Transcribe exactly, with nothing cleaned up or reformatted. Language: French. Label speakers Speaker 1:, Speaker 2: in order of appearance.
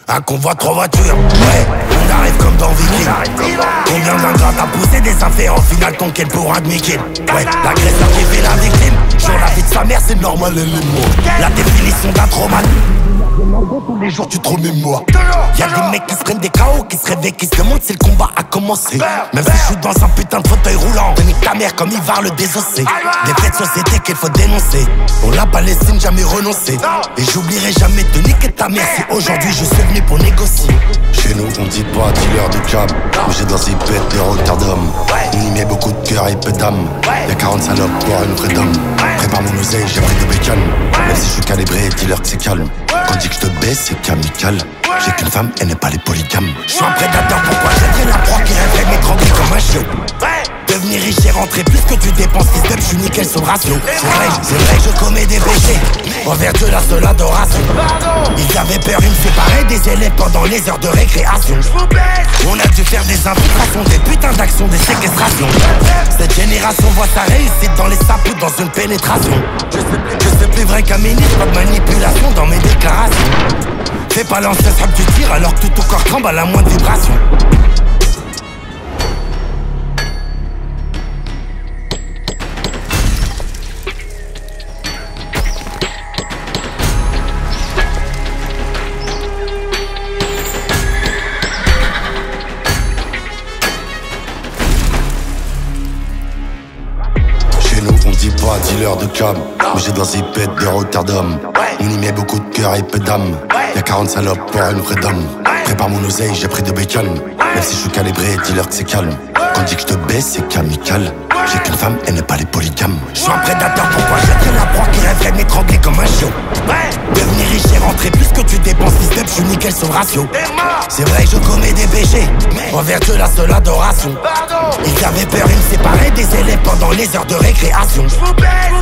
Speaker 1: Un convoi, trois voitures, ouais, on arrive comme dans Viking. Combien d'ingrats t'as poussé des affaires, en final ton quel pour un demi-kill. Ouais, l'agresseur qui fait la victime, sur la vie de sa mère c'est normal elle est morte. La définition d'un trauma. Tous les jours tu te remémores. Y'a des mecs qui se prennent des K O, qui se réveillent, qui se demandent si le combat a commencé. Même si je suis dans un putain de fauteuil roulant, te nique ta mère comme Ivar le désossé. Des faits de société qu'il faut dénoncer. On la Palestine jamais renoncé. Et j'oublierai jamais de niquer ta mère si aujourd'hui je suis venu pour négocier.
Speaker 2: Chez nous on dit pas dealer de cab, mais j'ai dans ces pètes de Rotterdam. On y met beaucoup de cœur et peu d'âme. Y'a quarante salopes pour une vraie dame. Prépare mon oseille, j'ai pris de bacon. Même si je suis calibré, dis-leur que c'est calme. Quand dit que je te baisse, c'est qu'amical. J'ai qu'une femme, elle n'est pas les polygames.
Speaker 1: Je suis un prédateur, pourquoi j'attire la proie qui rêverait de m'étrangler comme un chiot. Devenir riche et rentrer plus que tu dépenses, fils d'up, je suis nickel sur le ratio. C'est vrai, c'est vrai que je commets des péchés, envers Dieu la seule adoration. Ils avaient peur, ils me séparaient des élèves pendant les heures de récréation. On a dû faire des infiltrations, des putains d'actions, des séquestrations. Cette génération voit sa réussite dans les sapous, dans une pénétration. Je sais, je sais plus vrai qu'un ministre, pas de manipulation dans mes déclarations. Fais pas l'ancêtre du tir alors que tout ton corps tremble à la moindre vibration.
Speaker 2: Pas dealer de cab, mais j'ai dans ces pètes de Rotterdam. On y met beaucoup de cœur et peu d'âme. Y'a quarante salopes pour une vraie dame. Prépare mon oseille, j'ai pris de bacon. Même si je suis calibré, dis-leur que c'est calme. Quand dit que je te baisse, c'est qu'amical. J'ai qu'une femme, elle n'est pas les polygames.
Speaker 1: Je suis un prédateur, pourquoi j'attire la proie qui rêverait de m'étrangler comme un chiot. Devenir riche et rentrer plus que tu dépenses, fils d'up, je suis nickel sur le ratio. C'est vrai que je commets des péchés, envers Dieu la seule adoration. Ils avaient peur, ils me séparaient des élèves pendant les heures de récréation.